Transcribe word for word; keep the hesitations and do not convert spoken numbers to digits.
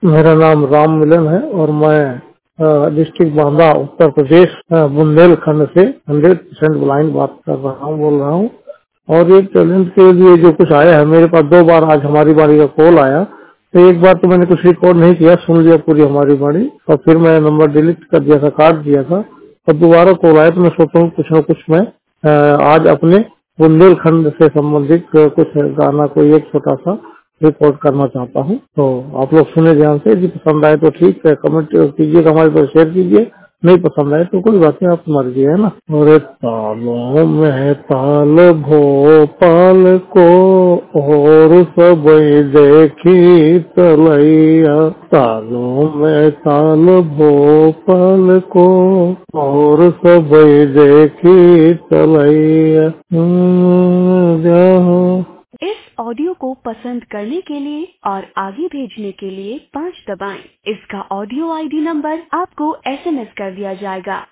मेरा नाम राम मिलन है और मैं डिस्ट्रिक्ट बांदा उत्तर प्रदेश अ, बुंदेलखंड से हंड्रेड परसेंट ब्लाइंड बात कर रहा हूँ बोल रहा हूँ। और ये टैलेंट के लिए जो कुछ आया है मेरे पास, दो बार आज हमारी बाड़ी का कॉल आया। तो एक बार तो मैंने कुछ रिकॉर्ड नहीं किया, सुन लिया पूरी हमारी बाड़ी और फिर मैं नंबर डिलीट कर दिया था, काट दिया था। और दोबारा कॉल आया तो मैं सोचा हूँ कुछ न कुछ मैं अ, आज अपने बुंदेलखंड से संबंधित अ, कुछ गाना कोई एक छोटा सा रिकॉर्ड करना चाहता हूँ। तो आप लोग सुने ध्यान से, यदि पसंद आए तो ठीक है, कमेंट कीजिएगा, हमारे पर शेयर कीजिए। नहीं पसंद आए तो कोई बात नहीं, आप मर्जी है ना। और तालों में ताल भोपाल को और सब देखी तलैया, तालों में ताल भोपाल को और सब देखी तलैया। हम्म, जहाँ इस ऑडियो को पसंद करने के लिए और आगे भेजने के लिए पाँच दबाएं। इसका ऑडियो आईडी नंबर आपको एसएमएस कर दिया जाएगा।